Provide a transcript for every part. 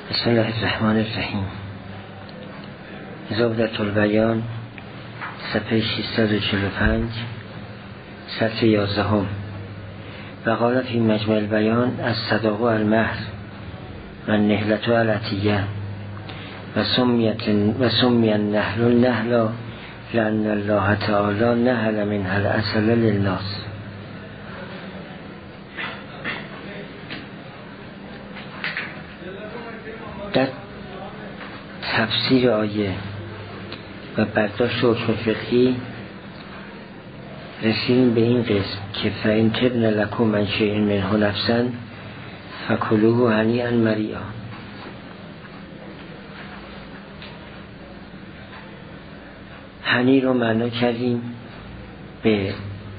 بسم الله الرحمن الرحیم. زبدة البیان صفحه 645 سطر 11. و قال فی مجمع البیان الصداق المهر و النهلة العطیه و سمی النهل النهلا لأن الله تعالی نهل منها العسل للناس. در تفسیر آیه و برداشت حکم فقهی رسیدیم به این قسم که فإن تبن لکم من شیء منه نفسا فکلوه هنیئا مریئا. هنی رو معنا کردیم به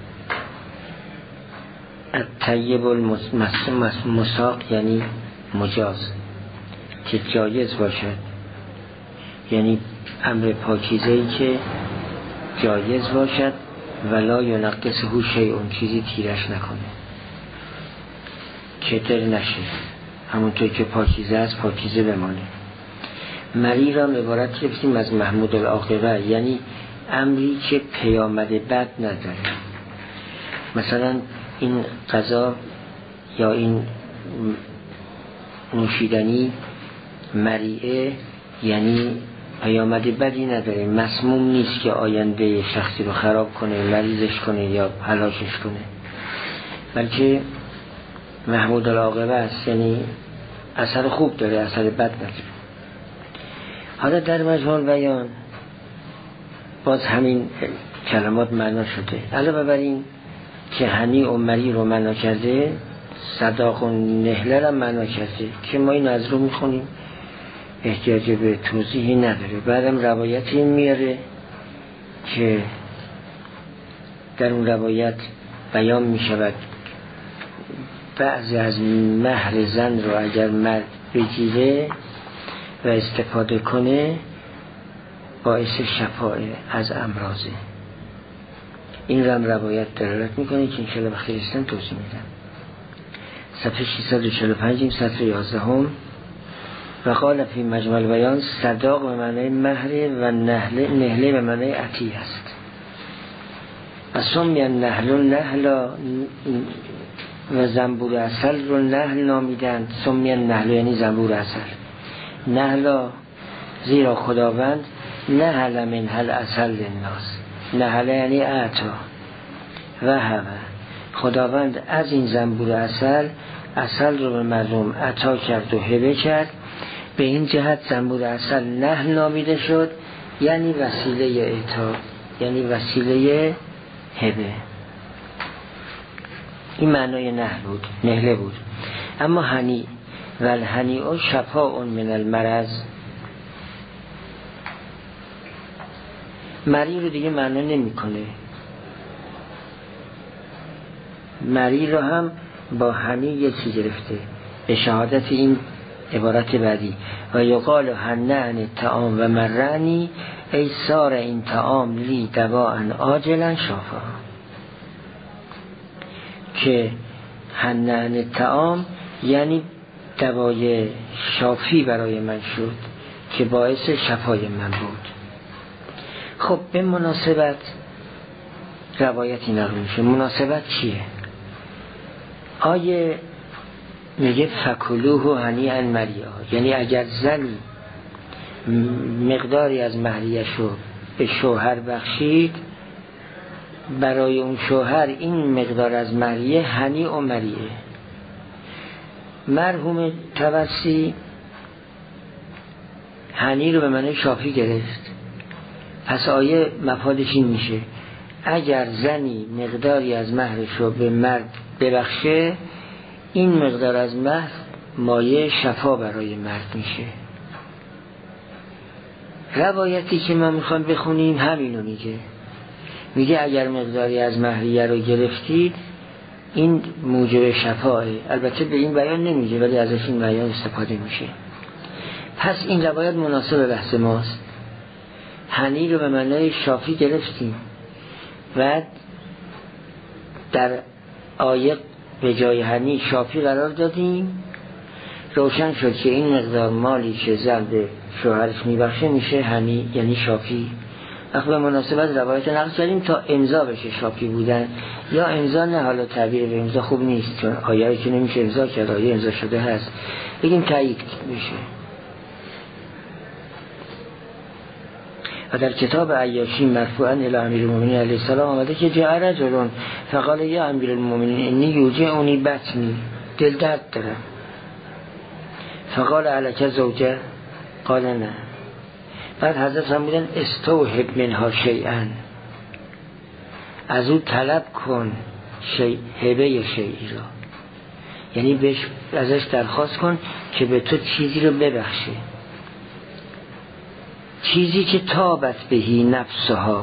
الطیب المساق، یعنی مجاز، که جایز باشد، یعنی امر پاکیزه‌ای که جایز باشد ولا ینقصه شیء، چیزی تیرش نکنه که دل نشه، همونطور که پاکیزه است پاکیزه بمانه. مری را عبارت گرفتیم از محمود العاقبه، یعنی امری که پیامد بد نداره. مثلا این غذا یا این نوشیدنی مریعه، یعنی پیامد بدی نداره، مسموم نیست که آینده شخصی رو خراب کنه، مریضش کنه یا هلاکش کنه، بلکه محمود العاقبه است، یعنی اثر خوب داره، اثر بد نداره. حالا در مجموع البیان باز همین کلمات معنا شده، علاوه بر این که هنی و مری رو معنا کرده، صداق و نهله رو معنا کرده که ما این از رو میخونیم، احتیاج به توضیحی نداره. بعدم روایتی میاره که در اون روایت بیان میشود بعضی از مهر زن رو اگر مرد بگیره و استفاده کنه باعث شفاء از امراضه. این رو هم روایت دلالت میکنه که انشاءالله بخیر استن توضیح میدم. صفحه 645 سطر 11. و قال فی مجمع البیان صداق به معنی مهر و نهله به معنی عطیه است. و سمی النهل النهلا و زنبور عسل رو نهل نامیدند. سمی النهل یعنی زنبور عسل، نهلا زیرا خداوند نهل منها العسل للناس، نهل یعنی اعطا و هوه، خداوند از این زنبور عسل رو به مردم عطا کرد و هبه کرد. به این جهت زنبور عسل نهل نامیده شد، یعنی وسیله اعطا، یعنی وسیله هبه. این معنای نهله بود. اما هنی و الهنیء شفاء من المرض، مری رو دیگه معنا نمیکنه. مری رو هم با هنی یکی گرفته به شهادت این عبارت بعدی و یقال هنعن الطعام و مرعنی ای سار این طعام لی دواء عاجلا شافا، که هنعن الطعام یعنی دوای شافی برای من شد که باعث شفای من بود. خب به مناسبت روایتی نقل میشه. مناسبت چیه؟ آیه میگه فکلوه هنیئا مریئا، یعنی اگر زنی مقداری از مهریش رو به شوهر بخشید، برای اون شوهر این مقدار از مهریه هنی و مریئه. مرحوم توسی هنی رو به معنی شافی گرفت، پس آیه مفادش این میشه اگر زنی مقداری از مهرش رو به مرد ببخشه، این مقدار از مهر مایه شفا برای مرد میشه. روایتی که ما میخوام بخونیم همینو میگه اگر مقداری از مهریه رو گرفتید این موجب شفاه. البته به این بیان نمیگه ولی ازش این بیان استفاده میشه. پس این روایت مناسب بحث ماست. هنی رو به معنای شافی گرفتیم و در آیه به جای هنی شافی قرار دادیم روشن شد که این مقدار مالی که زن به شوهرش میبخشه میشه هنی، یعنی شافی. وقت به مناسبت روایت نقل کردیم تا امضا بشه شافی بودن، یا امضا نه، حالا تعبیر به امضا خوب نیست چون آیه که نمیشه امضا کرد، آیه امضا شده هست، بگیم تایید بشه. و در کتاب عیاشی مرفوعا الی امیرالمومنین علیه السلام آمده که جاء رجل فقال یا امیرالمومنین انی یوجعنی بطنی، دل درد دارم. فقال علک زوجه؟ قال نه. بعد حضرت فرمودن استوهب منها شیئا، از او طلب کن هبه شیئی را، یعنی ازش درخواست کن که به تو چیزی رو ببخشه، چیزی که تابت بهی نفسها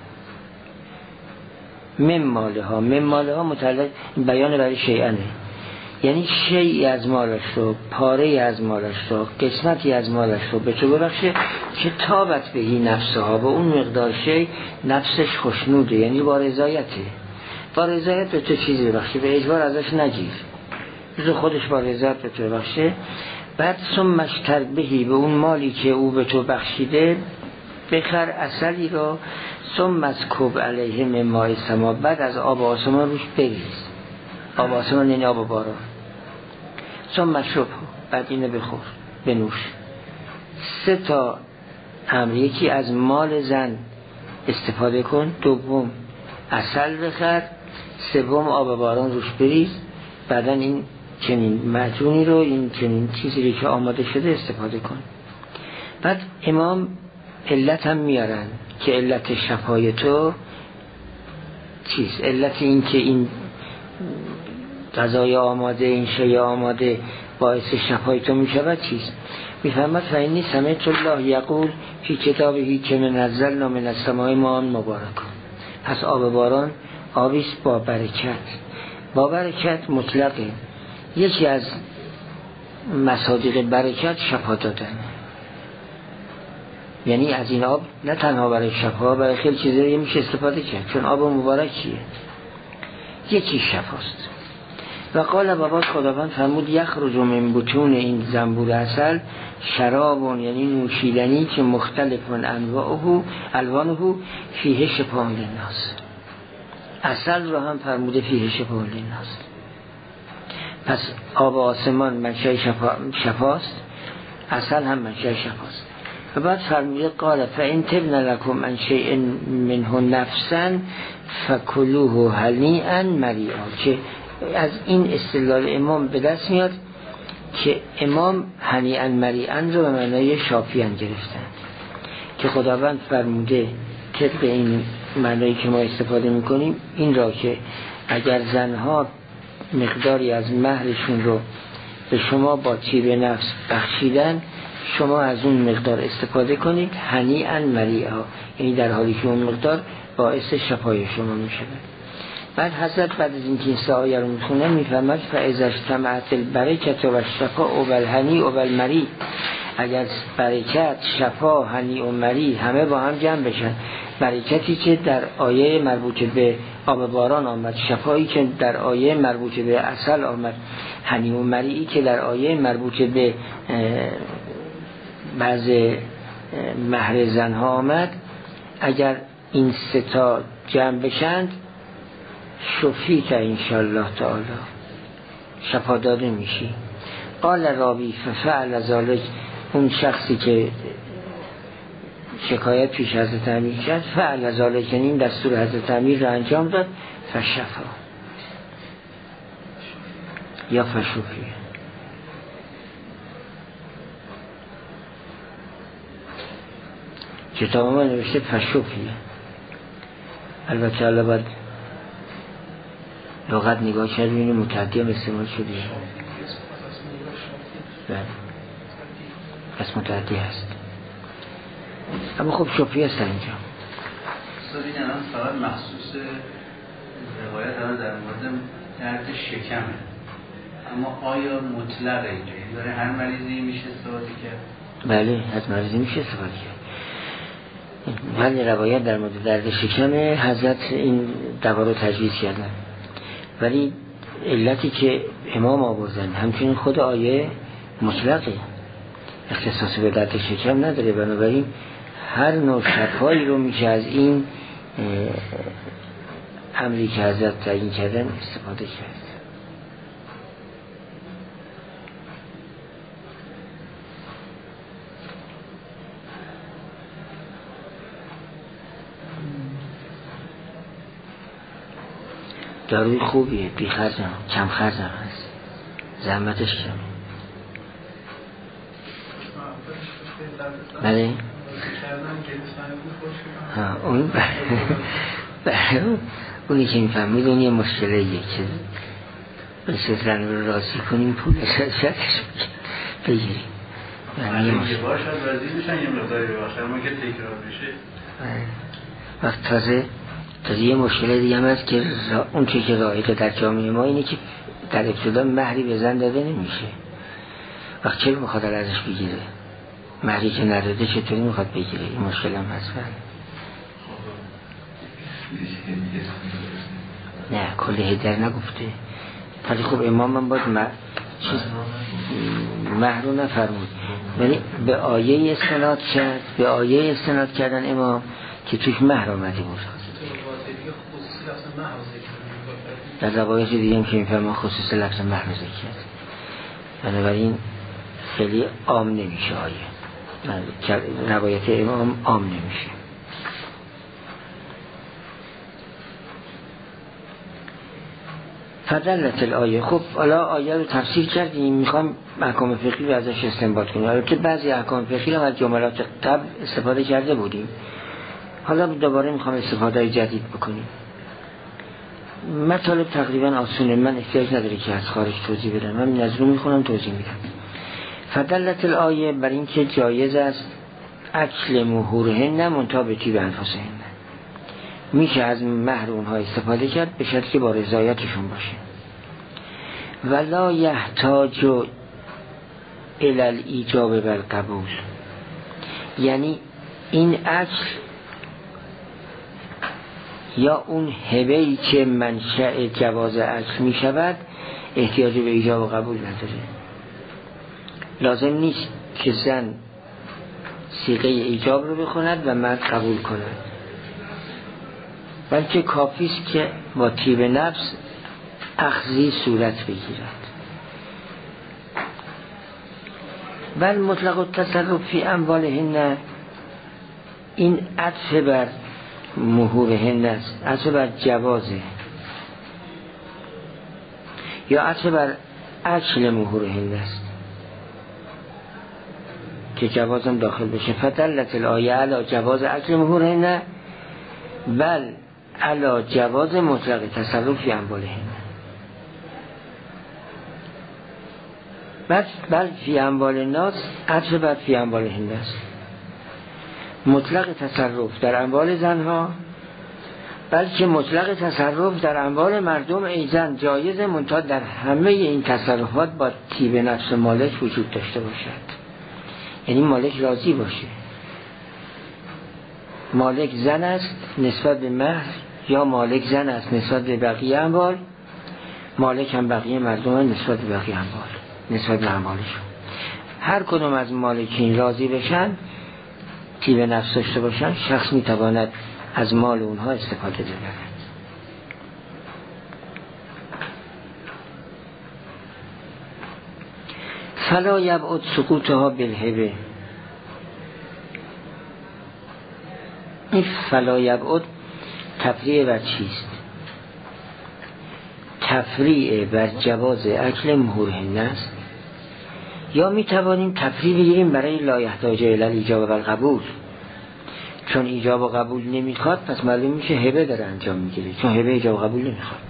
من مالها متعلق بیان برای شیئنه، یعنی شیئی از مالش رو، پاره از مالش رو، قسمتی از مالش رو به تو ببخشه که تابت بهی نفسها، با اون مقدار شی نفسش خوشنوده، یعنی با رضایته، با رضایت به تو چیزی ببخشه، به اجبار ازش نگیر، بذار خودش با رضایت به تو ببخشه. بعد ثم اشتر بهی، به اون مالی که او به تو بخشیده بخر عسلی را، ثم اسکب علیه من ماء السما، بعد از آب آسمان روش بریز، آب آسمان یعنی آب باران، ثم اشربه، بعد اینو بخور بنوش. 3 تا امر، یکی از مال زن استفاده کن، دوم عسل بخر، سوم آب باران روش بریز، بعدا این چنین معجونی رو، این چنین چیزی رو که آماده شده استفاده کن. بعد امام علت هم میارن که علت شفای تو چیست، علت این که این غذای آماده، این شی آماده باعث شفای تو میشود چیست؟ میفهمد فإنی سمعت الله یقول فی کتابه که نزلنا من السماء ماء مبارک. پس آب باران آبیست با برکت، با برکت مطلقه. یکی از مصادیق برکت شفا دادن، یعنی از این آب نه تنها برای شفا، برای خیلی چیزایی میشه استفاده کرد، چون آب مبارکیه. یکی شفاست. و قال بابا خداوند فرمود یخرج من بطون این زنبور عسل شرابون، یعنی نوشیدنی که مختلف الوانه فیه شفاء للناس. عسل رو هم فرموده فیه شفاء للناس. پس آب آسمان منشأ شفاست، عسل هم منشأ شفاست. و بعد فرموده قال فإن تبن لكم عن شيء منه نفسا فكلوه هنیئا مریئا، که از این استدلال امام به دست میاد که امام هنیئا مریئا رو به معنای شافیان گرفتن، که خداوند فرموده طبق این معنایی که ما استفاده میکنیم این را که اگر زنها مقداری از مهرشون رو به شما با طیب نفس بخشیدن، شما از اون مقدار استفاده کنید هنیئا مریئا، یعنی در حالی که اون مقدار باعث شفای شما میشه. بعد حضرت بعد از اینکه این 3 آیه رو میخونن میفهمد فاذا اجتمعت البرکة و الشفاء و الهنی و المری، اگر برکت، شفا، هنی و مری همه با هم جمع بشن، برکتی که در آیه مربوط به آب باران آمد، شفایی که در آیه مربوط به عسل آمد، هنی و مری که در آیه مربوط به بعض مهر زنها آمد، اگر این 3 تا جمع بشند شفیت انشاءالله تعالی، شفا داده میشی. قال راوی ففعل ذلك، اون شخصی که شکایت پیش حضرت امیر کرد، فعل ذلك یعنی این دستور حضرت امیر را انجام داد، فشفا یا فشفی. کتاب ما نوشته فشفی، البته الله باید لغت نگاه کرد ببینیم متعدی هم استعمال شده. بله پس متعدی هست، اما خب شفی هست اینجا. استاد این الان فقط مخصوص روایت الان در مورد درد شکمه، اما آیا مطلقه اینجا داره هر مریضی میشه استفاده کرد؟ بله از مریضی میشه استفاده کرد. ولی روایت در مورد درد شکمه حضرت این دوا رو تجویز کردن، ولی علتی که امام آوردن همچنین خود آیه مطلقه، اختصاص به درد شکم نداره. بنابراین هر نوع شفایی رو میشه از این امری که حضرت تعیین کردن استفاده کرد. داروی خوبیه، بی خرج هم، کم خرج هم هست، زحمتش کمه. بله؟ اون اونی که میفهمید اون یه مشکله یه که مثل زن رو راضی کنیم پولش شدش بگیریم. یعنی یه بار شاید راضی میشن یه مقداری رو باشه، اما که تکرار بشه وقت تازه یه مشکله دیگه هم هست که اون چی که رایقه در جامعه ما اینه که در ابتدا مهری به زن داده نمیشه. وقت چرا میخواد ازش بگیره؟ مهری که نداده چطوری میخواد بگیره؟ این مشکل هم هست. نه کل هدر نگفته، ولی خب امام هم باید مهر رو نفرمود، ولی به آیه استناد کرد، به آیه استناد کردن امام که توش مهر آمده بود. در روایت دیگه هم که میفرما خصوص لفظ مهر ذکر کرد. بنابراین خیلی عام نمیشه آیه، روایت امام عام نمیشه. فدلت الآیه. خب حالا آیه رو تفسیر کردیم، میخوام احکام فقهی رو ازش استنباط کنیم. البته بعضی احکام فقهی رو از جملات قبل استفاده کرده بودیم، حالا دوباره میخوام استفاده جدید بکنیم. مطالب تقریبا آسونه، من احتیاج نداره که از خارج توضیح بدم، من نظر میخونم توضیح میدم. فدلت الآیه بر این که جایز است اکل مهورهن منطابقی به انفسهن، میشه از مهر اونها استفاده کرد به شرطی که با رضایتشون باشه. ولا یحتاج الی الایجاب و القبول، یعنی این اکل یا اون هبه‌ای که منشأ جواز اکل میشود احتیاج به ایجاب و قبول نداره. لازم نیست که زن صیغه ایجاب رو بخوند و مرد قبول کند، بلکه کافی است که با طیب نفس اخذی صورت بگیرد. بل مطلق التصرف فی اموالهن، این عطف بر مهورهن است، عطف بر جوازه یا عطف بر اکل مهورهن است که جوازم داخل بشه. فدلت الآیه علی جواز اکل مهورهن بل علی جواز مطلق تصرف فی اموالهن. بل فی اموال الناس عطف بر فی اموالهن است. مطلق تصرف در اموال زنها، بلکه مطلق تصرف در اموال مردم ایزن جایز، منتها در همه این تصرفات با طیب نفس مالک وجود داشته باشد، یعنی مالک راضی باشه. مالک زن است نسبت به مهر، یا مالک زن است نسبت به بقیه اموال، مالک هم بقیه مردم نسبت به بقیه اموال، نسبت به اموالشون. هر کدوم از مالکین راضی بشن، طیب نفس داشته باشن، شخص میتواند از مال اونها استفاده ببرد. فلا یبعد سقوطها بالهبه. این فلا یبعد تفریع بر چیست؟ تفریع بر جواز اکل مهورهن است، یا میتوانیم تفریع بگیریم برای لا یحتاج الی الایجاب و القبول، چون ایجاب و قبول نمیخواد پس معلوم میشه هبه داره انجام میگیره، چون هبه ایجاب و قبول نمیخواد.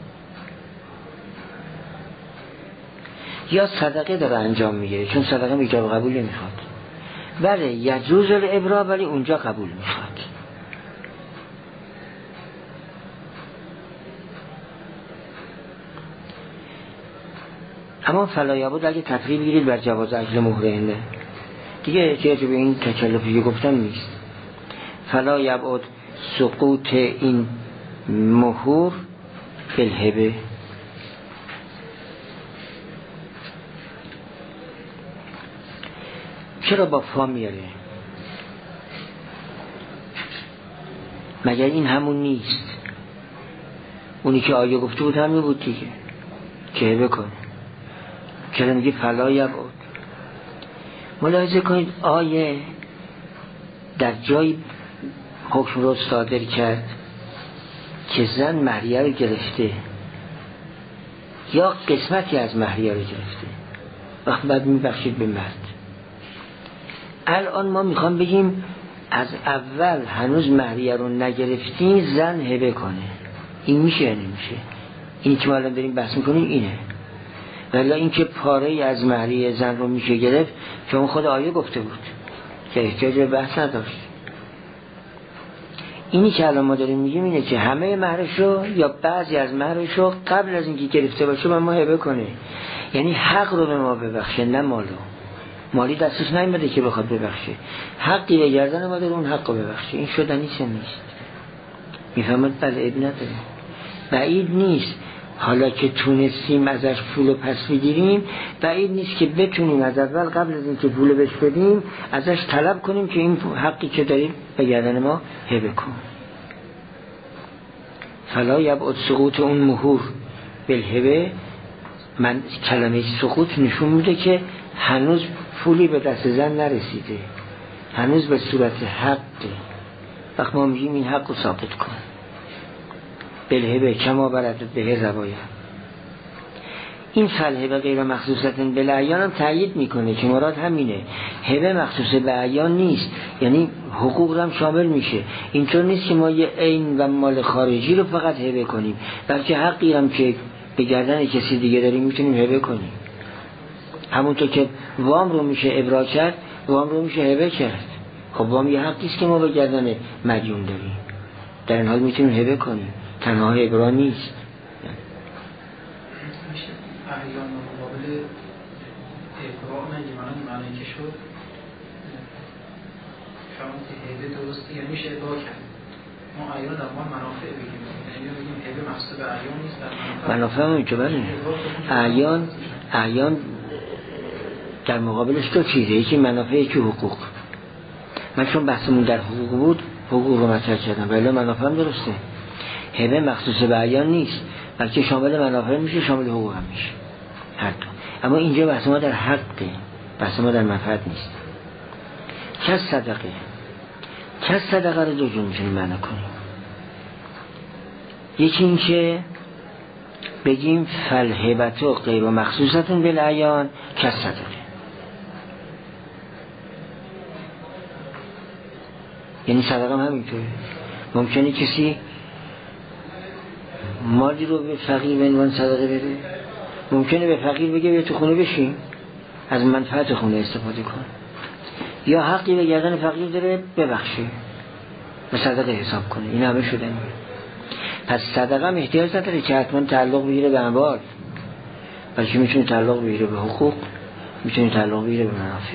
یا صدقه داره انجام میگیره، چون صدقه ایجاب و قبول نمیخواد. بله یجوز الابرا، ولی اونجا قبول میخواد. اما فلا یبعد اگه تفریع بگیرید بر جواز اکل مهورهن دیگه احتیاج به این تکلفی گفتن نیست. فلا یبعد سقوط این مهور بالهبه. چرا با فا میاره؟ مگر این همون نیست؟ اونی که آیه گفته بود همین بود دیگه که هبه کنه. چرا میگه فلا یبعد؟ ملاحظه کنید آیه در جای حکم رو صادر کرد که زن مهریه رو گرفته یا قسمتی از مهریه رو گرفته، وقت بعد میبخشید به مرد. الان ما میخوام بگیم از اول هنوز مهریه رو نگرفتین زن هبه کنه. این میشه یا نمیشه؟ این که ما الان داریم بحث میکنیم اینه. ولی این که پاره از مهریه زن رو میشه گرفت که اون خود آیه گفته بود که احتیاج به بحث نداشت. اینی که الان ما داریم میگیم اینه که همه مهرشو یا بعضی از مهرشو قبل از اینکه گرفته باشه به ما هبه کنه. یعنی حق رو به ما ببخشه، نه مالو. مالی دستش نیامده که بخواد ببخشه، حقی به گردن ما داره اون حق رو ببخشه. این شدنی چه نیست. میفهمد؟ بله عیب نداره. بعید نیست حالا که تونستیم ازش پولو پس بگیریم، بعید نیست که بتونیم از اول قبل از اینکه پولو بهش بدیم ازش طلب کنیم که این حقی که داریم به گردن ما هبه کن. فلا یبعد سقوط اون مهور بالهبه. من کلمه سقوط نشون میده که هنوز پولی به دست زن نرسیده، هنوز به صورت حقه. وقت ما میگیم این حق رو ثابت کن بالهبه کما بردت به روایه. این فالهبه غیر مخصوصت بالعیان هم تأیید میکنه که مراد همینه. هبه مخصوص به عیان نیست، یعنی حقوق هم شامل میشه. اینطور نیست که ما یه عین و مال خارجی رو فقط هبه کنیم، بلکه حقی هم که به گردن کسی دیگه داریم میتونیم هبه کنیم. همونطور که وام رو میشه ابرا کرد، وام رو میشه هبه کرد. خب وام یه حقیست که ما به گردن مدیون داریم، در این حال میتونیم هبه کنیم، تنها ابرا نیست. احیان مقابل ابرا معنی که شد شما که هبه درسته یعنی میشه ابرا کرد. ما احیان در ما منافع بگیم، یعنی بگیم هبه مقصود به احیان نیست، در منافع هم اینجا بله. احیان در مقابلش دو چیزه، یکی منافع یکی حقوق. من چون بحثمون در حقوق بود حقوق رو مطرح کردم، ولی منافع هم درسته. هبه مخصوص به احیان نیست، بلکه شامل منافع میشه، شامل حقوق هم میشه، هر دو. اما اینجا بحث ما در حقه، بحث ما در منفعت نیست. کس صدقه رو دو جور میشونیم معنی کنیم. یکی این که بگیم فالهبتو غیر مخصوصتون بالعیان کس صدقه، یعنی صدقه هم همینطوره. ممکنه کسی مالی رو به فقیر به عنوان صدقه بده، ممکنه به فقیر بگه بیا تو خونه بشین از منفعت خونه استفاده کن، یا حقی به گردن فقیر داره ببخشه به صدقه حساب کنه. این همه شدن. پس صدقه هم احتیاج نداره که حتما تعلق بگیره به اموال، بلکه میتونه تعلق بگیره به حقوق، میتونه تعلق بگیره به منافع.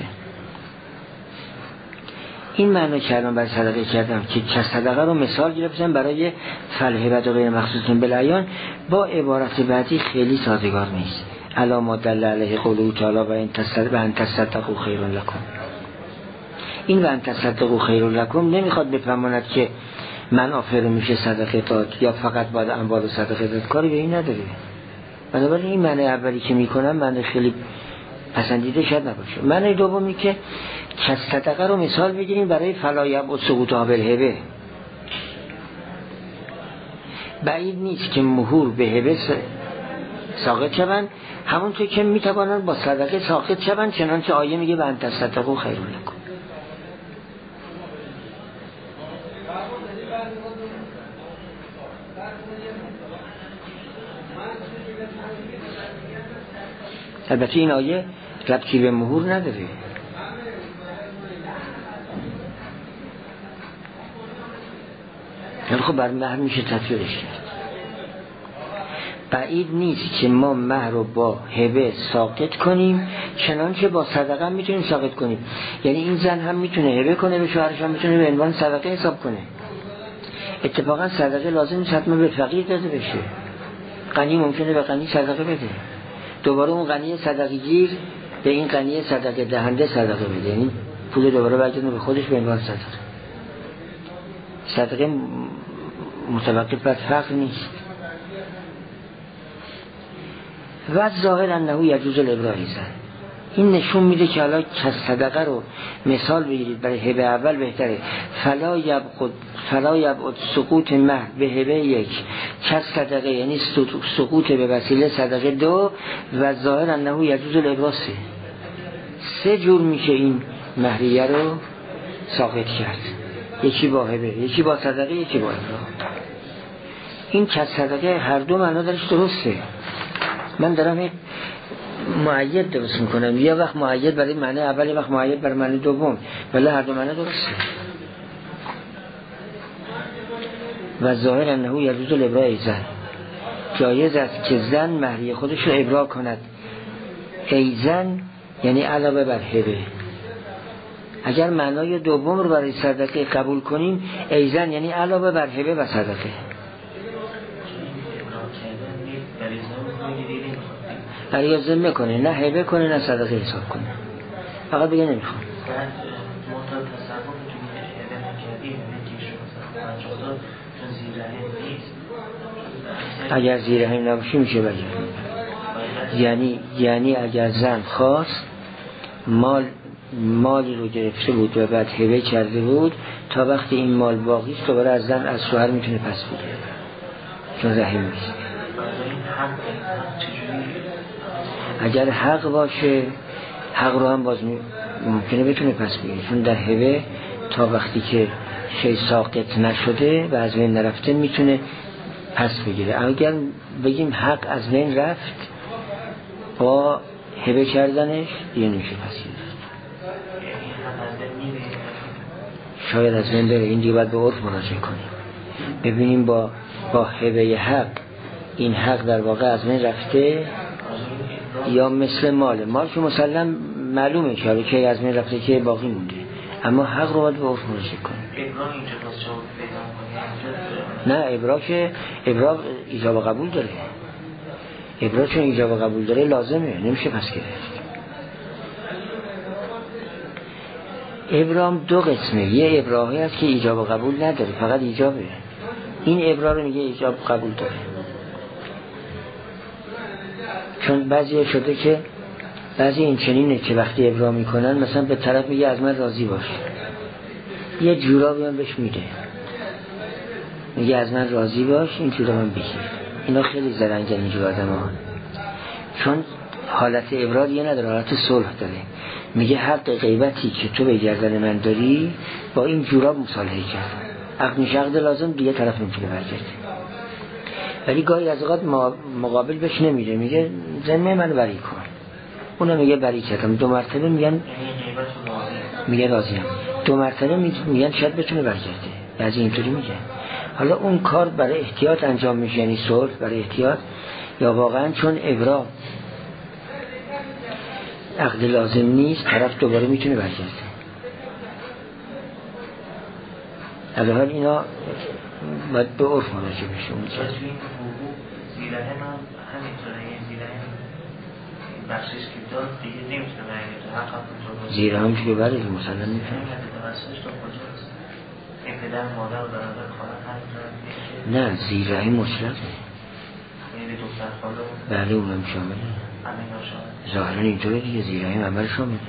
این معنی که الان برای صدقه کردم که صدقه رو مثال گرفتم برای فالهبه غیر مخصوص بالعیان، با عبارت بعدی خیلی سازگار نیست. الا ما دل علیه قوله تعالی و ان تصدقوا خیر لکم. این و ان تصدقوا خیر لکم نمیخواد بفهماند که منافع رو میشه صدقه داد یا فقط باید اموال رو صدقه داد، کاری به این نداره. بنابراین این معنی اولی که میکنم معنی خیلی پسندیده شاید نباشه. معنی دومی که صدقه رو مثال بگیریم برای فلا یبعد سقوطها بالهبه. بعید نیست که مهور به هبه ساقط شوند، همونطور که میتوانند با صدقه ساقط شوند، چنانچه آیه میگه و ان تصدقوا خیر لکم. البته این آیه ربطی به مهور نداره. یعنی خب بر مهر میشه تطبیقش کرد. بعید نیست که ما مهر رو با هبه ساقط کنیم، چنانچه با صدقه میتونیم ساقط کنیم. یعنی این زن هم میتونه هبه کنه به شوهرش، هم میتونه به عنوان صدقه حساب کنه. اتفاقا صدقه لازم نیست حتما به فقیر داده بشه. غنی ممکنه به غنی صدقه بده، دوباره اون غنی صدقه گیر به این غنی صدقه دهنده صدقه بده، یعنی پول دوباره برگردونه به خودش به عنوان صدقه. صدقه متوقف بر فقر نیست. و ظاهر انه یجوز الابراء زن، این نشون میده که حالا صدقه رو مثال بگیرید برای هبه اول بهتره. فلا یبعد سقوط مهر به هبه یک کس صدقه، یعنی سقوط به وسیله صدقه دو. و ظاهر انه یجوز الابراء سه جور میشه این مهریه رو ساقط کرد، یکی با هبه، یکی با صدقه، یکی با ابراء. این کس صدقه هر دو معنا درش درسته. من دارم یک مؤید درست میکنم، یه وقت مؤید برای معنی اول، یه وقت مؤید برای معنی دوم، ولی هر دو معنی درسته. و ظاهر انه یجوز الابراء زن، جایز است که زن مهریه خودش رو ابراء کند. ای زن یعنی علاوه بر هبه. اگر معنای دوم رو برای صدقه قبول کنیم، ای زن یعنی علاوه بر هبه و صدقه. برای ذمه کنه، نه هبه کنه نه صدقه حساب کنه، فقط بگه نمیخوام. اگر زیرهم نباشه میشه بگه. یعنی اگر زن خواست مالی رو گرفته بود و بعد هبه کرده بود، تا وقتی این مال باقی است دوباره از زن از شوهر میتونه پس بگیره، چون رحم نیست. اگر حق باشه، حق رو هم باز ممکنه بتونه پس بگیره، چون در هبه تا وقتی که شی ساقط نشده و از بین نرفته میتونه پس بگیره. اگر بگیم حق از بین رفت با هبه کردنش دیگه نمیشه پس گیره. شاید از بین بره، این دیگه باید به عرف مراجعه کنیم ببینیم با هبه حق این حق در واقع از بین رفته یا مثل مال که مسلم معلومه که از بین رفته که باقی مونده، اما حق رو باید به عرف مراجعه کنیم. نه ابراء ایجاب و قبول داره. ابراء چون ایجاب و قبول داره لازمه، نمیشه پس گرفت. ابراء دو قسمه، یه ابراءی هست که ایجاب و قبول نداره، فقط ایجابه. این ابراء رو میگه ایجاب و قبول داره، چون بعضی شده که بعضی این چنینه که وقتی ابراء میکنن مثلا به طرف میگه از من راضی باش، یه جورابی هم بهش میده، میگه از من راضی باش این جوراب هم بگیر. اینا خیلی زرنگن اینجور آدم ها، چون حالت ابراء یه نداره، حالت صلح داره. میگه حق غیبتی که تو به گردن من داری با این جوراب مصالحه کرد، عقد میشه عقد لازم، دیگه طرف نمیتونه برگرده. ولی گاهی از اوقات مقابل بهش نمیره، میگه ذمه من بری کن، اونم میگه بری کردم. دو مرتبه میگه راضیم، دو مرتبه میگن شاید بتونه برگرده، بعضی اینطوری میگه. حالا اون کار برای احتیاط انجام میشه، یعنی صلح برای احتیاط، یا واقعا چون ابراء عقد لازم نیست طرف دوباره میتونه برگرده. الان اینا باید به عرف مراجعه بشه. اون زیرهم هم همینطوره، زیرهم بخشش که داد دیگه نمیتونه برگرده، حق هم زیرهم که ببره مثلا میتونه توسطش تو کجاست؟ این پدر مادر و برادر خواهر هم نه زیرهم مطلقه، یعنی دختر خاله بله اونم شامله، ظاهرا اینطوره دیگه، زیرهم عمل شامله،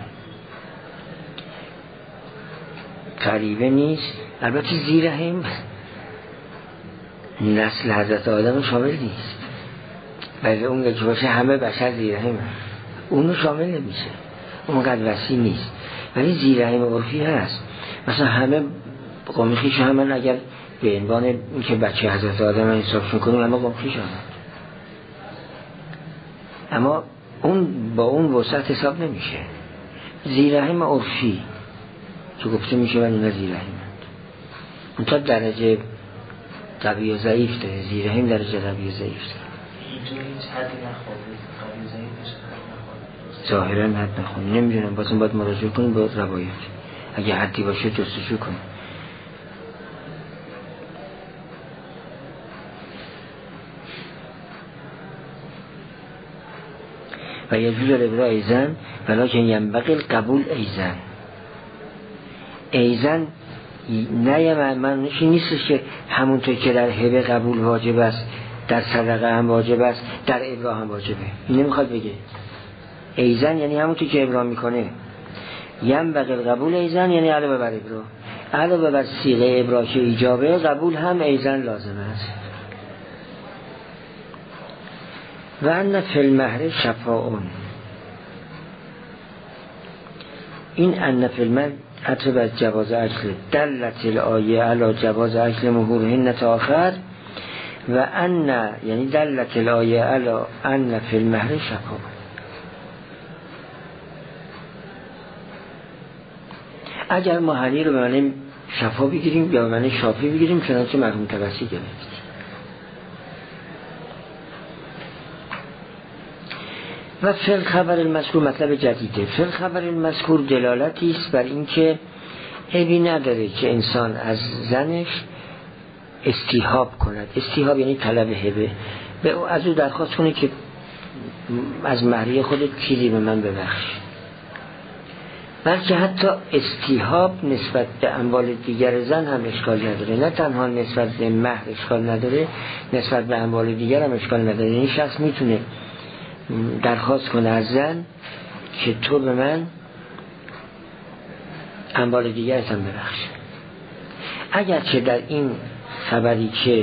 قریبه نیست. البته زیرهم نسل حضرت آدم شامل نیست، بله اون که باشه همه بشر زیرهم اونو شامل نمیشه، اونقدر وسیع نیست. ولی زیرهم عرفی هست، مثلا همه قوم خویش همه اگر به عنوان این که بچه حضرت آدم حساب میکنیم همه قوم خویش همه، اما اون با اون وسعت حساب نمیشه. زیرهم عرفی که گفته میشه من اینا زیرهم اون تا درجه قوی و ضعیف داره، زیرهم درجه قوی و ضعیف داره. ظاهرا حد نخونی، نمیدونم، بازم باید مراجعه کنیم با روایت، اگه حدی باشه جستجو کنیم. و یجوز الابراء ایزن ولکن ینبغی القبول ایزن. ایزن نه معنیش نیستش که همونطور که در هبه قبول واجب است در صدقه هم واجب است در ابراء هم واجبه. این نمیخواد بگه ایزن یعنی همونطور که ابراء میکنه. ینبغی القبول ایزن یعنی علاوه بر ابراء، علاوه بر صیغه ابراء که ایجابه، قبول هم ایزن لازم است. و ان فی المهر شفاء، این ان فی المهر عطف بر جواز اکل، دلت الآیه علی جواز اکل مهورهن تا آخر. و ان یعنی دلت الآیه علی ان فی المهر شفاء. اگر ما حلی رو به معنی شفا بگیریم یا به معنی شافی بگیریم چنانچه مرحوم طبسی گرفت. و فی الخبر المذکور مطلب جدیده. فی الخبر المذکور دلالتی است بر اینکه عیبی نداره که انسان از زنش استیهاب کند. استیهاب یعنی طلب هبه، از او درخواست کنه که از مهریه خودت چیزی به من ببخش. بلکه حتی استیهاب نسبت به اموال دیگر زن هم اشکال نداره، نه تنها نسبت به مهر اشکال نداره، نسبت به اموال دیگر هم اشکال نداره. این شخص میتونه درخواست کنه از زن که تو به من اموال دیگرت هم ببخش. اگرچه در این خبری که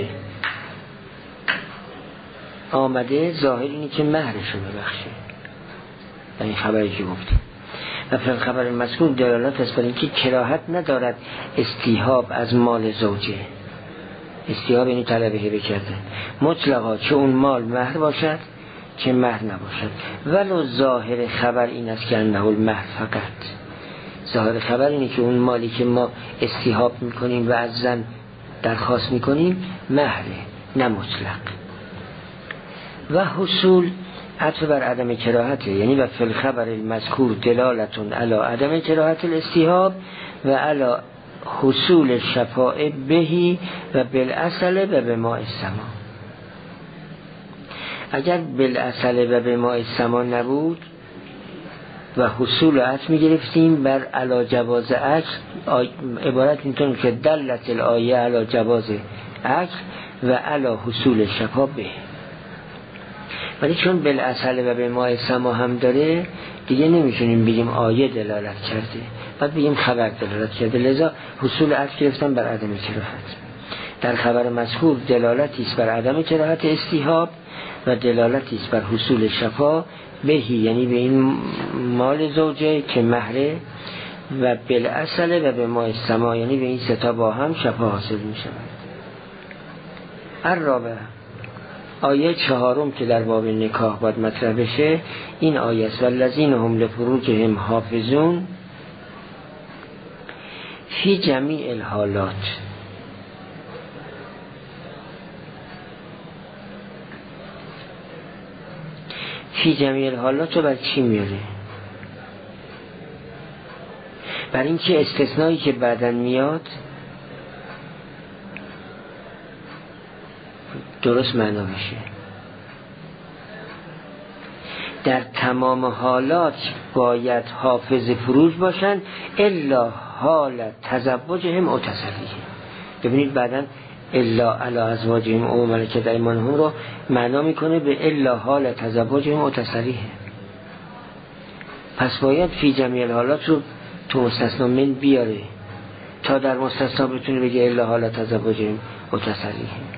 آمده ظاهر اینه که مهرشو ببخشه، در این خبری که گفتیم. و فی الخبر مذکور دلالت است بر اینکه کراهت ندارد استیهاب از مال زوجه. استیهاب یعنی طلب هبه کرده مطلقا، چه اون مال مهر باشد که مهر نباشد. ولو ظاهر خبر این است که انه المهر فقط، ظاهر خبر اینه که اون مالی که ما استیهاب میکنیم و از زن درخواست میکنیم مهره، نه مطلق. و حصول عطف بر عدم کراهته، یعنی و فی الخبر المذکور دلالتون علی عدم کراهت الاستیهاب و علی حصول شفاء بهی و بالاصل و به ماء السما. اگر بالاصل و به ماء السما نبود و حصول عطف میگرفتیم بر علی جواز عکس، عبارت اینطور که دلت الآیه علی جواز عکس و علی حصول شفاء به. ولی چون بالاصل و به ماء السما هم داره دیگه نمیتونیم بگیم آیه دلالت کرده، بعد بگیم خبر دلالت کرده. لذا حصول عطف گرفتن بر عدم کراهت. در خبر مذکور دلالتی است بر عدم کراهت استیهاب و دلالتی است بر حصول شفا بهی، یعنی به این مال زوجه که مهره، و بالاصل و به ماء السما، یعنی به این ستا با هم شفا حاصل می شود. الرابع، آیه 4 که در باب نکاح باید مطرح بشه این آیه است: والذین هم لفروجهم حافظون فی جمیع الحالات. فی جمیع الحالات رو بر چی میاره؟ بر این که استثنایی که بعداً میاد درست معنا بشه. در تمام حالات باید حافظ فروج باشن الا حال تزوجهم او تسریهم. ببینید بعداً الا علی ازواجهم او ملکت ایمانهم رو معنا میکنه به الا حال تزوجهم او تسریهم. پس باید فی جمیع الحالات رو تو مستثنا من بیاره تا در مستثنا بتونه بگه الا حال تزوجهم او تسریهم.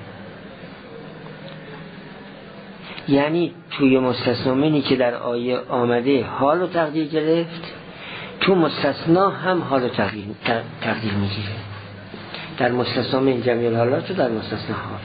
یعنی توی مستثنا منی که در آیه آمده حال رو تقدیر گرفت، تو مستثنا هم حال رو تقدیر میگیره. در مستثنا من جمیع الحالات و در مستثنا حال.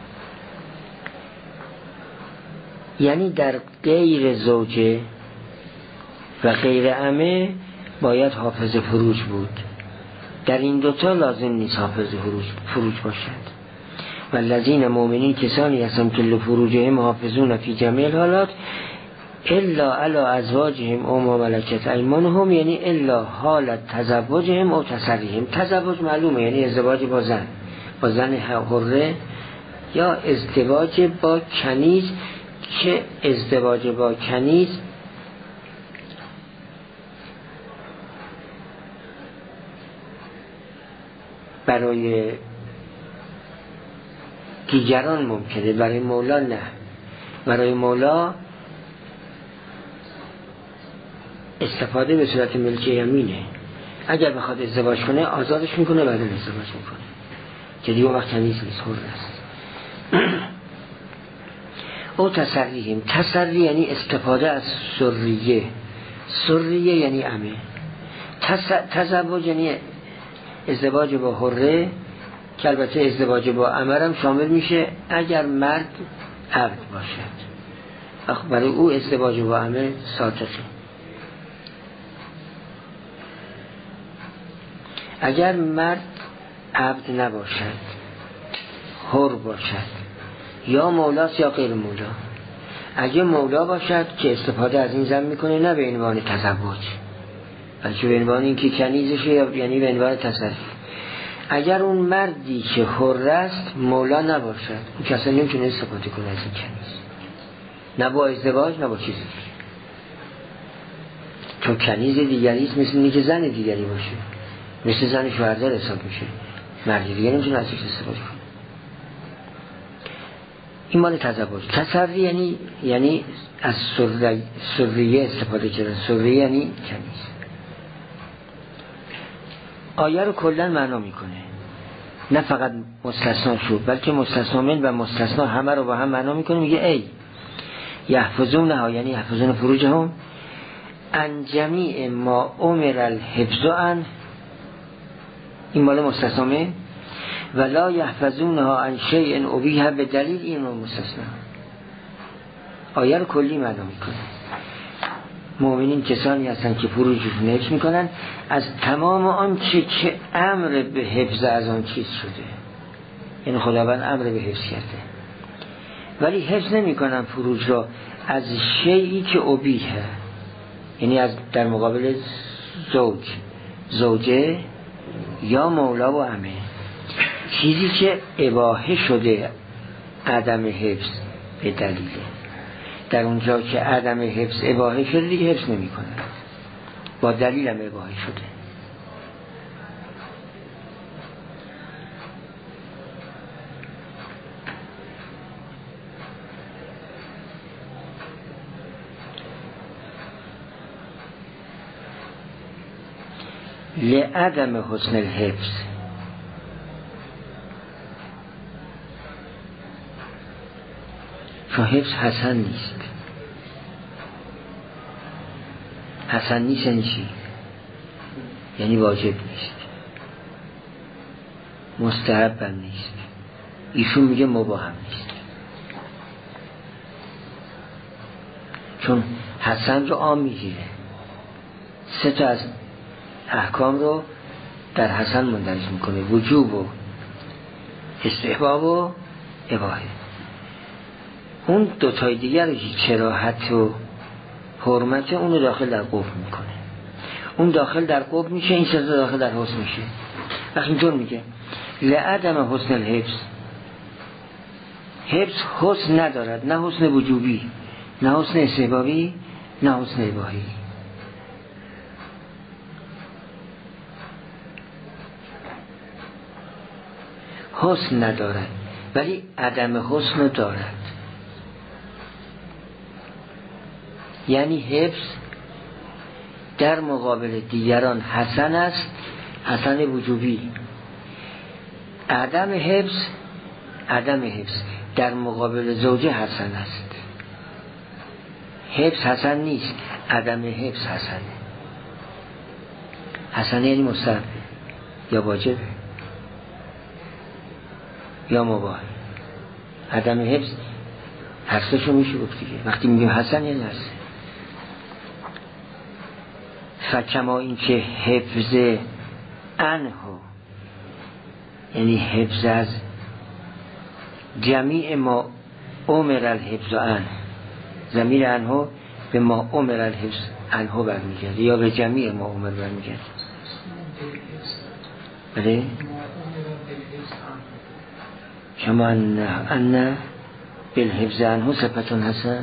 یعنی در غیر زوجه و غیر عمه باید حافظ فروج بود، در این دوتا لازم نیست حافظ فروج باشد. والذین مؤمنین کسانی هستند که لفروجهم حافظون فی جمیع الحالات الا علی ازواجهم او ما ملکت ایمانهم، یعنی الا حالت تزوجهم او تسریهم. تزوج معلومه یعنی ازدواج با زن حره یا ازدواج با کنیز، که ازدواج با کنیز برای دیگران ممکنه، برای مولا نه. برای مولا استفاده به صورت ملک یمینه. اگر بخواد ازدواج کنه آزادش میکنه، بعد ازدواج میکنه که دیگه وقت تمیز نیست، حر است. او تسریهم، تسری یعنی استفاده از سریه، سریه یعنی عمه. تزوج یعنی ازدواج با حره، که البته ازدواج با عمرم شامل میشه اگر مرد عبد باشد. برای او ازدواج با عمه ساقطه. اگر مرد عبد نباشد، حر باشد، یا مولاست یا غیر مولا. اگه مولا باشد که استفاده از این زن میکنه نه به عنوان تزوج، بلکه به عنوان اینکه کنیزشه، یعنی به عنوان تصرف. اگر اون مردی که حر است مولا نباشد، اون کسی نمیتونه استفاده کنه از این کنیز، نه با ازدواج نه با چیزی، چون کنیز دیگریست، مثل اینکه زن دیگری باشه، مثل زن شوهردار حساب میشه، مرد دیگری نمیتونه ازش استفاده کنه. این مال تزوج. تسری یعنی از سریه استفاده کردن. سریه یعنی کنیز. آیه رو کلا معنا میکنه، نه فقط مستثنا شو، بلکه مستثنا من و مستثنا همه رو با هم معنا میکنه. میگه ای یحفظونها، یعنی یحفظون فروجهم، عن جمیع ما امر الحفظ عن، این مال مستثنا من، ولا یحفظونها عن شیء ابیح به دلیل، این مال مستثنا. آیه رو کلی معنا میکنه. مؤمنین کسانی هستن که فروجشون حفظ میکنن از تمام آنچه که امر به حفظ از آن چیز شده، یعنی خداوند امر به حفظ کرده، ولی حفظ نمیکنن فروج را از شیئی که ابیحه، یعنی از در مقابل زوجه یا مولا و عمه، چیزی که اباحه شده عدم حفظ به دلیله. در اونجا که عدم حفظ اباحه شده دیگه حفظ نمی کنن، با دلیل هم اباحه شده. لعدم حسن الحفظ، چون حفظ حسن نیست. حسن نیست یعنی چی؟ یعنی واجب نیست، مستحب هم نیست، ایشون میگه مباح هم نیست. چون حسن رو عام میگیره، 3 تا از احکام رو در حسن مندرج میکنه، وجوب و استحباب و اباحه. اون 2 تای دیگر رو کراهت و حرمت اون رو داخل در قبح میکنه. اون داخل در قبح میشه، این 3 تا داخل در حسن میشه. وقتی اینطور میگه لعدم حسن الحفظ، حفظ حسن ندارد، نه حسن وجوبی، نه حسن استحبابی، نه حسن اباحی. حسن ندارد ولی عدم حسن دارد. یعنی حفظ در مقابل دیگران حسن است، حسن وجوبی. عدم حفظ در مقابل زوجه حسن است. حفظ حسن نیست، عدم حفظ حسنه. حسنه یعنی مستحب یا واجب یا مباح. عدم حفظ هر سه‌شو میشه گفت دیگه. وقتی میگیم حسن یعنی حسن. فکما این که حفظ عنه، یعنی حفظ از جمیع ما امر الحفظ عنه، ضمیر عنه به ما امر الحفظ عنه برمیگرده یا به جمیع ما امر برمیگرده. بله شما ان بالحفظ عنه صفتون حسن،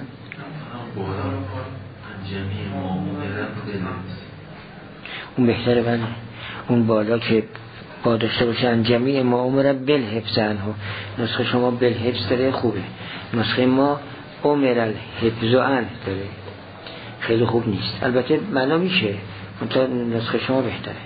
اون بهتره. بله اون بالا که با داشته باشن جمیع ما امر بالحفظ عنه. نسخه شما بالحفظ داره، خوبه. نسخه ما امر الحفظ عنه داره، خیلی خوب نیست. البته معنا میشه، منتها نسخه شما بهتره.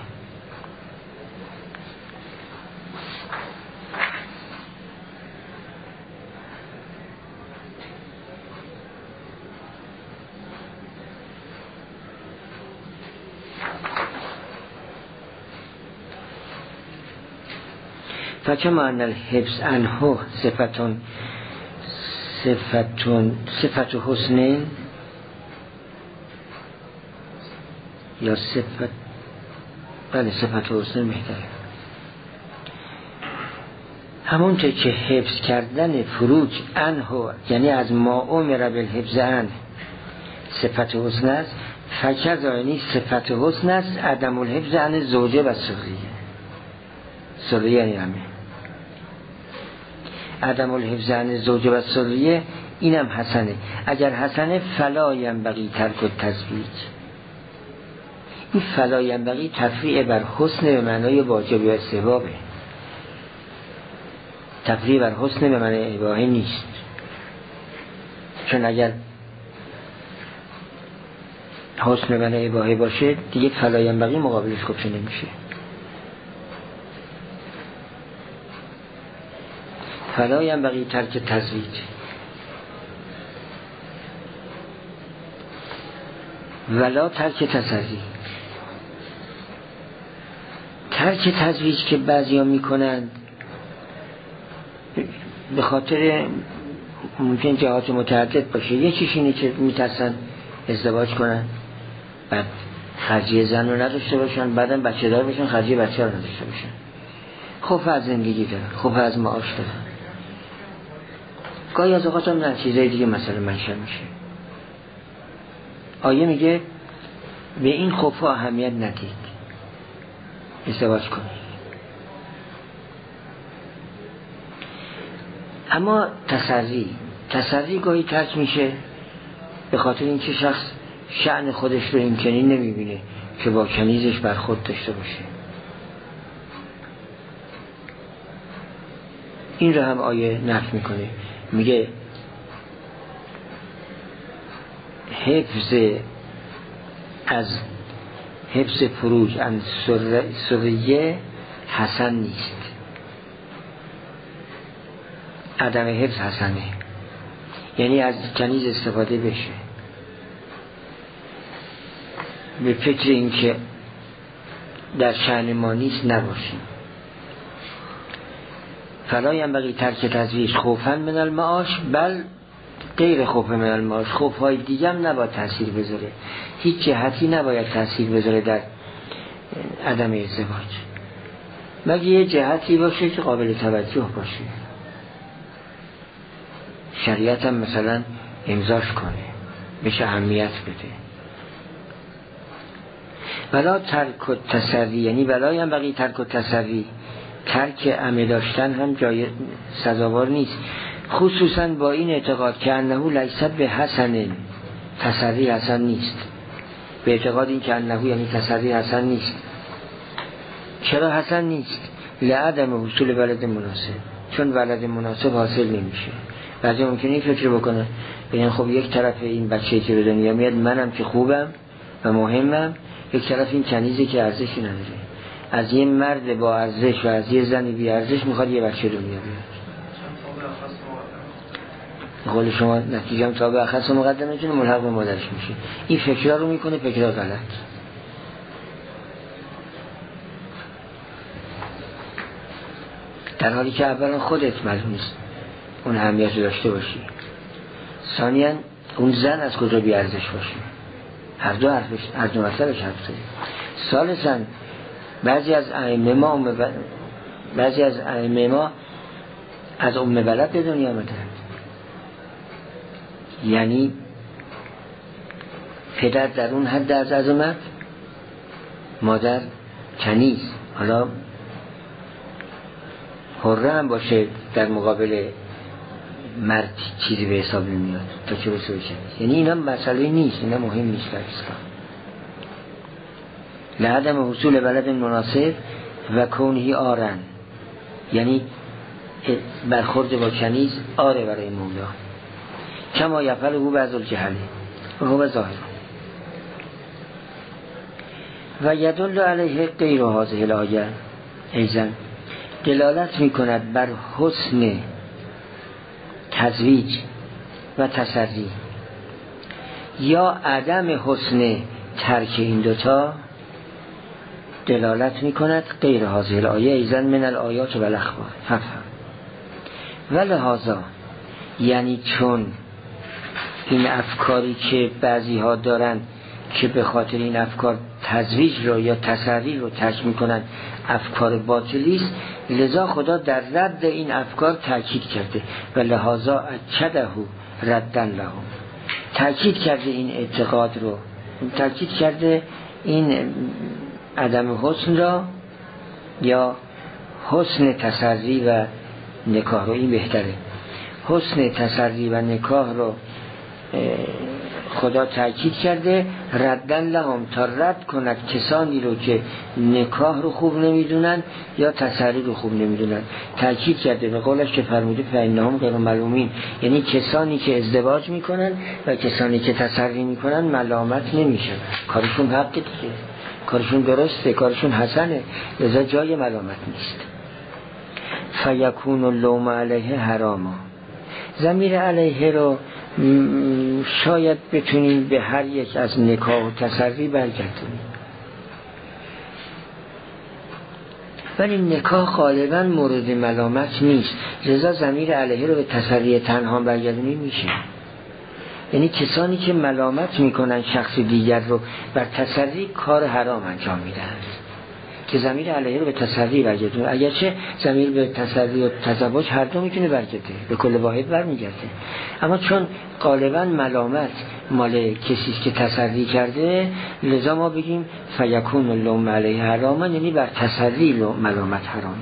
فکما ان الحفظ عنه صفت حسن یا صفت، بله صفت حسن بهتره. همونطور که حفظ کردن فروج عنه یعنی از ما امر بالحفظ عنه صفت حسن است، فکذا یعنی صفت حسن است عدم الحفظ عن زوجه و سریه یعنی همه عدم الحفظ عن زوجه و سریه، اینم حسنه. اگر حسنه فلا ینبغی ترک التزویج. این فلا ینبغی تفریع بر حسن به معنای واجب و استحبابه، تفریع بر حسن به معنای اباحه نیست. چون اگر حسن به معنای اباحه باشه دیگه فلا ینبغی مقابلش گفته نمیشه. فلا ینبغی ترک تزویج. ولا ترک تسری. ترک تزویج که بعضیا میکنند به خاطر ممکن جهات متعدد باشه. یکیش اینه که میترسن ازدواج کنن بعد خرجی زن رو نداشته باشن، بعدم بچه دار باشن خرجی بچه رو نداشته باشن. خوف از زندگی دارن، خوف از معاش دارن. گاهی از اوقات هم نه چیزای دیگه مثلا منشأ میشه. آیه میگه به این خوفا اهمیت ندید، ازدواج کنید. اما تسری گاهی ترک میشه به خاطر اینکه شخص شأن خودش رو این کنی نمیبینه که با کنیزش برخورد داشته باشه. این رو هم آیه نفی میکنه، میگه حفظ فروج عن سریه حسن نیست، عدم حفظ حسنه، یعنی از کنیز استفاده بشه به فکر این که در شأن ما نیست نباشیم. فلا ینبغی ترک تزویج خوفا من المعاش بل غیر خوف من المعاش. خوفهای دیگه هم نباید تاثیر بذاره، هیچ جهتی نباید تاثیر بذاره در عدم ازدواج، مگه یه جهتی باشه که قابل توجه باشه، شریعت هم مثلا امضاش کنه، بهش اهمیت بده. ولا ترک التسری یعنی ولا ینبغی ترک التسری، ترک عمه داشتن هم جای سزاوار نیست، خصوصا با این اعتقاد که انه لیس به حسن، تسری حسن نیست، به اعتقاد این که انه یعنی تسری حسن نیست. چرا حسن نیست؟ لعدم حصول ولد مناسب، چون ولد مناسب حاصل نمیشه. بعضی ممکنه این فکر بکنه بگن خب یک طرف این بچه‌ای که به دنیا میاد منم که خوبم و مهمم، یک طرف این کنیزی که ارزشی نداره. از یه مرد با ارزش و از یه زنی بی ارزش میخواد یه بچه دنیا بیاد. قول شما نتیجه هم تابع اخص و مقدمه چون ملحق به مادرش میشه. این فکرها رو میکنه، فکرها غلط. در حالی که اولا خودت معلوم نیست اون اهمیت رو داشته باشی، ثانیاً اون زن از کجا بی ارزش باشه. هر دو مطلبش حرف داریم. ثالثاً بعضی از ائمه ما از ام ولد به دنیا آمدند، یعنی پدر در اون حد از عظمت، مادر کنیز. حالا حره هم باشه در مقابل مرد چیزی به حساب نمیاد تا چه بسه کنیز. یعنی اینا مسئله نیست، اینا مهم نیست در اسلام. لعدم حصول ولد مناسب و کونهی آرن، یعنی برخورد با کنیز آره برای مولا، کما یفعل او بعض الجهله و هو ظاهر. و یدل علیه غیر هذه الآیه، ایضا دلالت میکند بر حسن تزویج و تسری یا عدم حسن ترک این دوتا، دلالت میکند غیر هذه الآیه ایضا من الآیات و الاخبار. و لهذا، یعنی چون این افکاری که بعضی ها دارن که به خاطر این افکار تزویج رو یا تسری رو ترک میکنن افکار باطلی است، لذا خدا در رد این افکار تاکید کرده و لهذا اکده ردن لهم، تاکید کرده این اعتقاد رو، تاکید کرده این عدم حسن را یا حسن تسری و نکاح رو. این بهتره، حسن تسری و نکاح رو خدا تاکید کرده ردن لهم، تا رد کند کسانی رو که نکاح رو خوب نمیدونن یا تسری رو خوب نمیدونن. تاکید کرده به قولش که فرموده فإنهم غیر ملومین، یعنی کسانی که ازدواج میکنن و کسانی که تسری میکنن ملامت نمیشن، کارشون حق دیگه، کارشون درسته، کارشون حسنه، لذا جای ملامت نیست. فیکون اللوم علیه حراما، ضمیر علیه رو شاید بتونیم به هر یک از نکاح و تسری برگردونیم، ولی نکاح غالبا مورد ملامت نیست، لذا ضمیر علیه رو به تسری تنها برگردونیم میشه. یعنی کسانی که ملامت میکنن شخص دیگر رو بر تسری کار حرام انجام میدن که ضمیر علیه رو به تسری برگردونه، اگرچه ضمیر به تسری و تزوج هر دو میتونه برگرده، به کل واحد برمیگرده، اما چون غالبا ملامت مال کسی که تسری کرده، لذا ما بگیم فیکون اللوم علیه حراما، یعنی بر تسری ملامت حرامه.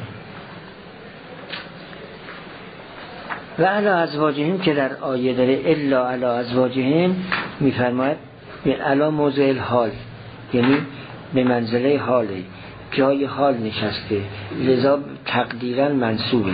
و علی ازواجهم که در آیه داره الا علی ازواجهم میفرماید علی موضع الحال، یعنی به منزله حاله، جای حال نشسته، لذا تقدیرا منصوبه.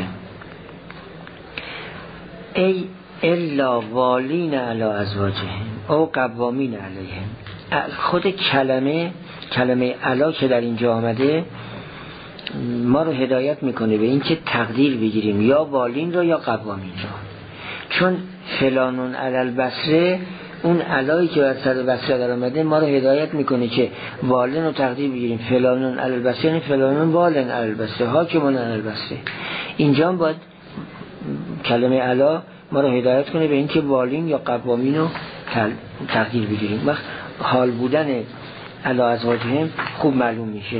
ای الا والین علی ازواجهم او قوامین علیهم. خود کلمه علا که در اینجا آمده ما رو هدایت میکنه به این که تقدیر بگیریم یا والین رو یا قوامین رو، چون فلانون علی البصره، اون علایی که بر سر بصره در آمده ما رو هدایت میکنه که والن رو تقدیر بگیریم، فلانون علی البصره یعنی فلانون والن علی البصره، حاکمون علی البصره. اینجا باید کلمه علا ما رو هدایت کنه به این که والین یا قوامین رو تقدیر بگیریم. وقت حال بودن علی ازواجهم خوب معلوم میشه.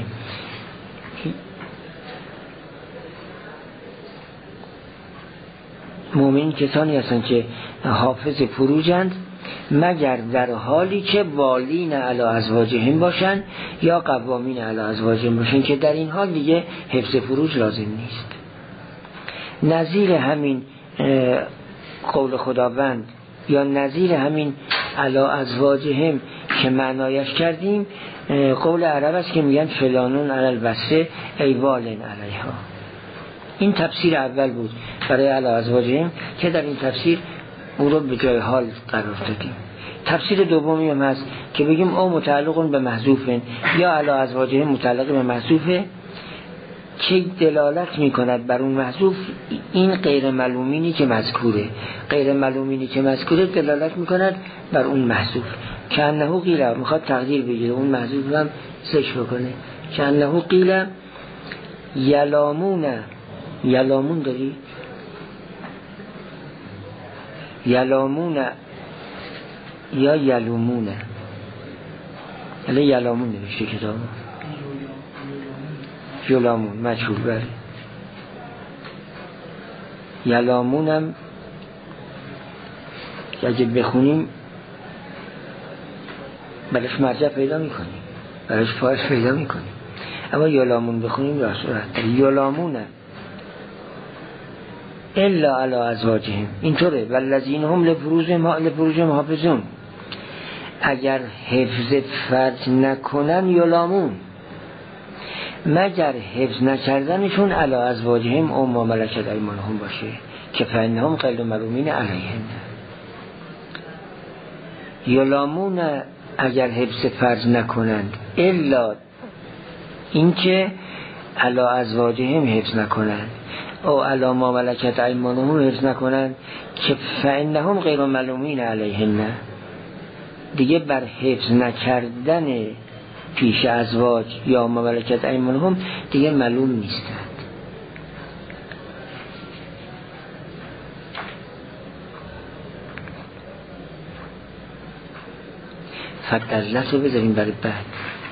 مومن کسانی هستن که حافظ فروجند مگر در حالی که والین علی ازواجهم باشن یا قوامین علی ازواجهم باشن، که در این حال دیگه حفظ فروج لازم نیست. نظیر همین قول خداوند یا نظیر همین علی ازواجهم که معنایش کردیم قول عرب است که میگن فلانون علی البصره ای والن علیها. این تفسیر اول بود برای علی ازواجهم که در این تفسیر او رو به جای حال قرار دادیم. تفسیر دومی هم هست که بگیم او متعلق به محذوفن یا علی ازواجهم متعلق به محذوفه که دلالت میکند بر اون محذوف، این غیر معلومینی که مذکوره، غیر معلومینی که مذکوره دلالت میکند بر اون محذوف. که انه قیل، میخواد تقدیر بگیره اون محذوف هم ذکر بکنه، که انه قیل یلامون داری؟ یلامون یا یلومونه، علی یلامون نوشته کتاب، یلامون مجهول بره، یلامونم اگه بخونیم برش مرجع پیدا میکنیم، برش فارش پیدا میکنیم، اما یلامون بخونیم راحت. یلامونه الا علی ازواجهم، اینطوره والذین هم لفروجهم حافظون، اگر حفظ فرج نکنن یلامون، مگر حفظ نکردنشون علی ازواجهم او ما ملکت ایمانهم باشه که فإنهم غیر ملومین علیهن. یلامون اگر حفظ فرض نکنند الا اینکه علی ازواجهم حفظ نکنند او علی ما ملکت ایمانهم حفظ نکنند که فإنهم غیر ملومین علیهن، دیگه بر حفظ نکردن پیش ازواج یا ما ملکت ایمانهم دیگه ملوم نیستند. فدلت رو بذاریم برای بعد.